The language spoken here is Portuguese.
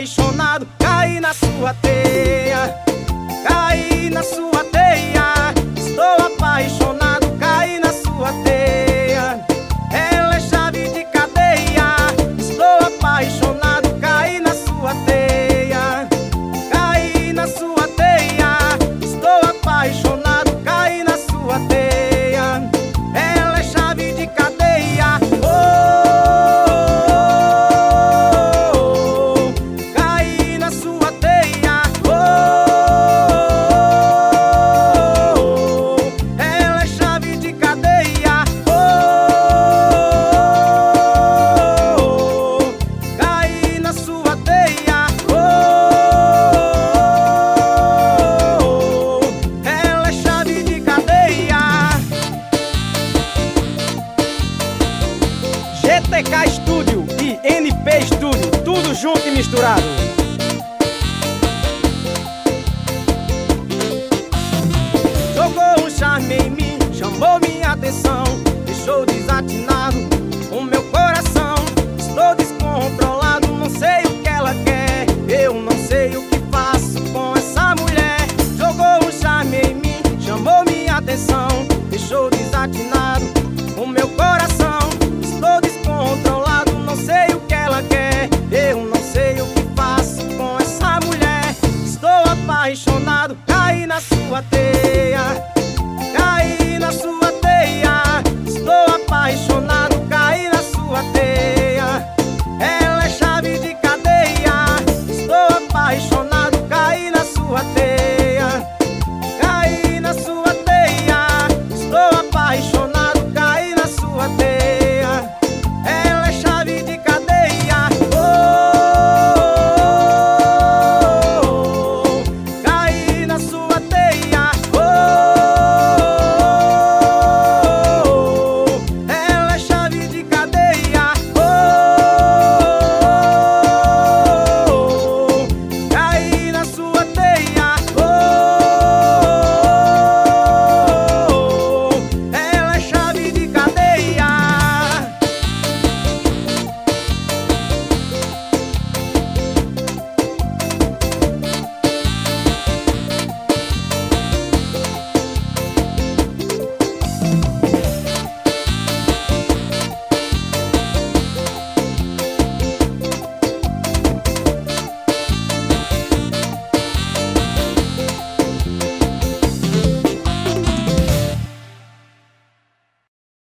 apaixonado, caí na sua teia. Caí na sua teia. Estou apaixonado, caí na sua teia. Ela é chave de cadeia. Estou apaixonado, caí na sua teia. Caí na sua teia. Estou apaixonado, caí na sua teia. Ela é chave de cadeia. Caí na sua teia. Ela é chave de cadeia. Caí na sua teia. Ela é chave de cadeia. GTK Studio e NP Studio, tudo junto e misturado. Jogou um charme em mim, chamou minha atenção, deixou desatinado o meu coração. Estou descontrolado, não sei o que ela quer, eu não sei o que faço com essa mulher. Jogou um charme em mim, chamou minha atenção, deixou desatinado o meu coração. Estou descontrolado, não sei o que ela quer, eu não sei o que faço com essa mulher. Estou apaixonado, caí na sua teia. Caí na sua teia. Estou apaixonado, caí na sua teia. Ela é chave de cadeia. Estou apaixonado, caí na sua teia.